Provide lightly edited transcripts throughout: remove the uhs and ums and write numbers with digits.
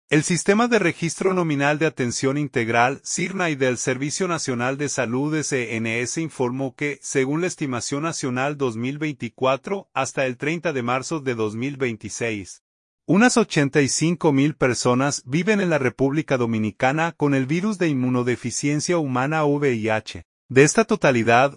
El Sistema de Registro Nominal de Atención Integral, SIRNA, y del Servicio Nacional de Salud SNS informó que, según la estimación nacional 2024, hasta el 30 de marzo de 2026, unas 85,000 personas viven en la República Dominicana con el virus de inmunodeficiencia humana VIH. De esta totalidad,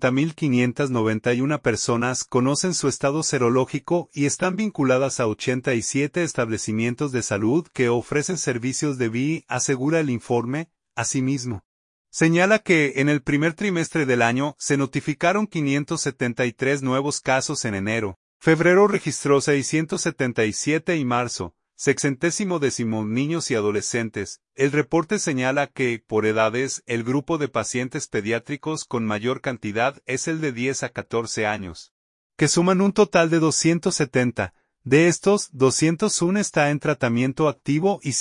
80,591 personas conocen su estado serológico y están vinculadas a 87 establecimientos de salud que ofrecen servicios de VIH, asegura el informe. Asimismo, señala que en el primer trimestre del año se notificaron 573 nuevos casos en enero, febrero registró 677 y marzo, 610 niños y adolescentes. El reporte señala que, por edades, el grupo de pacientes pediátricos con mayor cantidad es el de 10 a 14 años, que suman un total de 270. De estos, 201 está en tratamiento activo y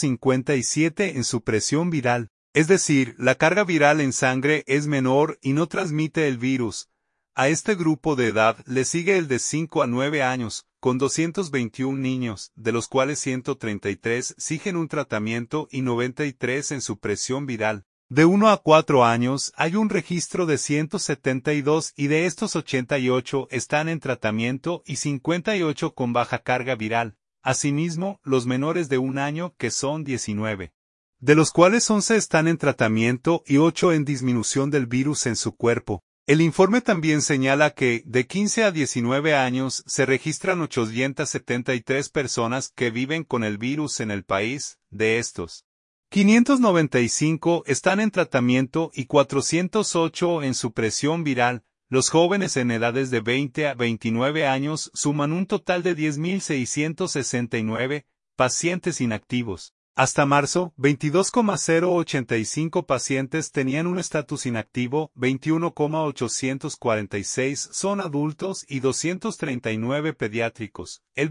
157 en supresión viral. Es decir, la carga viral en sangre es menor y no transmite el virus. A este grupo de edad le sigue el de 5 a 9 años, con 221 niños, de los cuales 133 siguen un tratamiento y 93 en supresión viral. De 1 a 4 años hay un registro de 172 y de estos 88 están en tratamiento y 58 con baja carga viral. Asimismo, los menores de 1 año, que son 19, de los cuales 11 están en tratamiento y 8 en disminución del virus en su cuerpo. El informe también señala que, de 15 a 19 años, se registran 873 personas que viven con el virus en el país. De estos, 595 están en tratamiento y 408 en supresión viral. Los jóvenes en edades de 20 a 29 años suman un total de 10,669 pacientes inactivos. Hasta marzo, 22,085 pacientes tenían un estatus inactivo, 21,846 son adultos y 239 pediátricos, el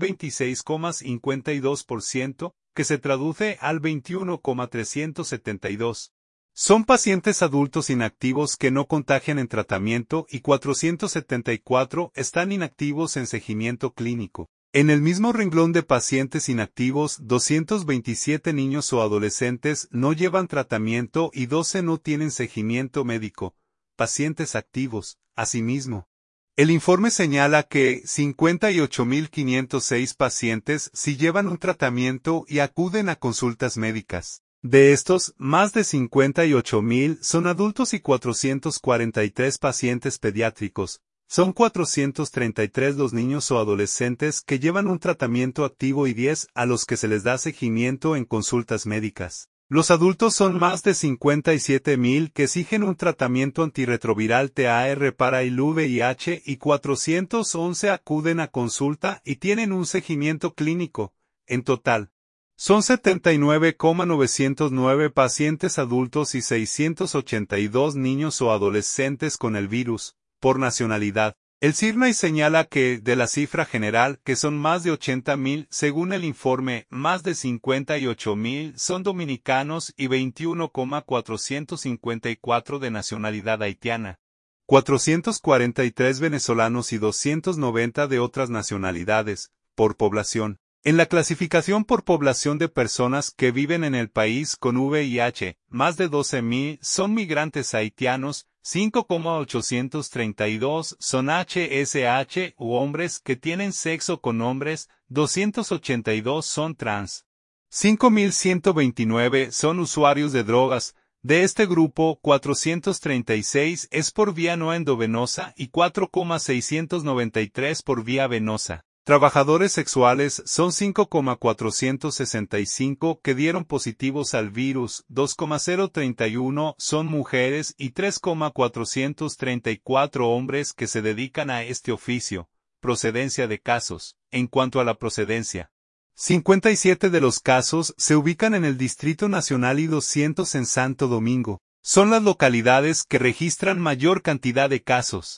26,52%, que se traduce al 21,372. Son pacientes adultos inactivos que no contagian en tratamiento y 474 están inactivos en seguimiento clínico. En el mismo renglón de pacientes inactivos, 227 niños o adolescentes no llevan tratamiento y 12 no tienen seguimiento médico. Pacientes activos, asimismo. El informe señala que 58,506 pacientes sí llevan un tratamiento y acuden a consultas médicas. De estos, más de 58,000 son adultos y 443 pacientes pediátricos. Son 433 los niños o adolescentes que llevan un tratamiento activo y 10 a los que se les da seguimiento en consultas médicas. Los adultos son más de 57,000 que siguen un tratamiento antirretroviral TAR para el VIH y 411 acuden a consulta y tienen un seguimiento clínico. En total, son 79,909 pacientes adultos y 682 niños o adolescentes con el virus. Por nacionalidad, el SIRNA señala que, de la cifra general, que son más de 80,000, según el informe, más de 58,000 son dominicanos y 21,454 de nacionalidad haitiana, 443 venezolanos y 290 de otras nacionalidades, por población. En la clasificación por población de personas que viven en el país con VIH, más de 12,000 son migrantes haitianos, 5,832 son HSH u hombres que tienen sexo con hombres, 282 son trans. 5,129 son usuarios de drogas. De este grupo, 436 es por vía no endovenosa y 4,693 por vía venosa. Trabajadores sexuales son 5,465 que dieron positivos al virus, 2,031 son mujeres y 3,434 hombres que se dedican a este oficio. Procedencia de casos. En cuanto a la procedencia, 57 de los casos se ubican en el Distrito Nacional y 200 en Santo Domingo. Son las localidades que registran mayor cantidad de casos.